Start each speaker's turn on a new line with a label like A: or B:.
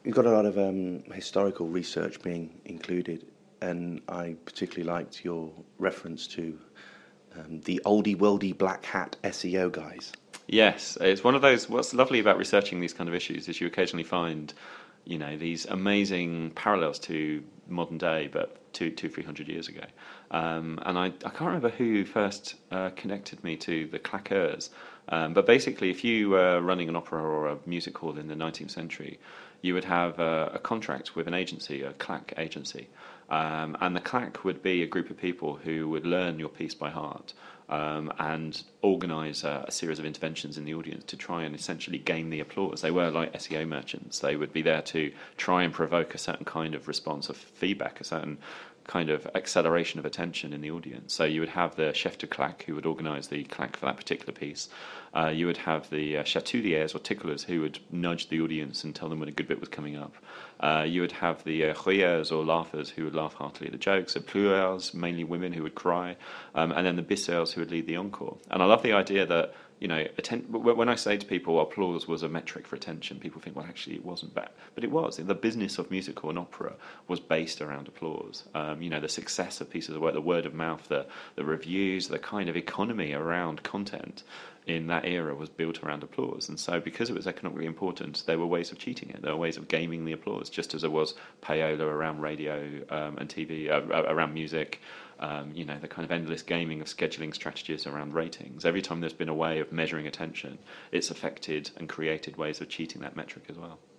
A: you've got a lot of historical research being included, and I particularly liked your reference to the oldie worldy black hat SEO guys.
B: Yes, it's one of those. What's lovely about researching these kind of issues is you occasionally find, these amazing parallels to modern day, but 300 years ago. And I can't remember who first connected me to the claqueurs. But basically, if you were running an opera or a music hall in the 19th century, you would have a contract with an agency, a claque agency. And the claque would be a group of people who would learn your piece by heart and organise a series of interventions in the audience to try and essentially gain the applause. They were like SEO merchants. They would be there to try and provoke a certain kind of response of feedback, a certain kind of acceleration of attention in the audience. So you would have the chef de claque who would organise the claque for that particular piece. You would have the chatouilliers or ticklers who would nudge the audience and tell them when a good bit was coming up. You would have the rieurs or laughers who would laugh heartily at the jokes, the pleureurs, mainly women who would cry, and then the bisseurs who would lead the encore. And I love the idea that, when I say to people applause was a metric for attention, people think, well, actually it wasn't bad. But it was. The business of musical and opera was based around applause. The success of pieces of work, the word of mouth, the reviews, the kind of economy around content in that era was built around applause. And so because it was economically important, there were ways of cheating it. There were ways of gaming the applause, just as there was payola around radio and TV, around music, the kind of endless gaming of scheduling strategies around ratings. Every time there's been a way of measuring attention, it's affected and created ways of cheating that metric as well.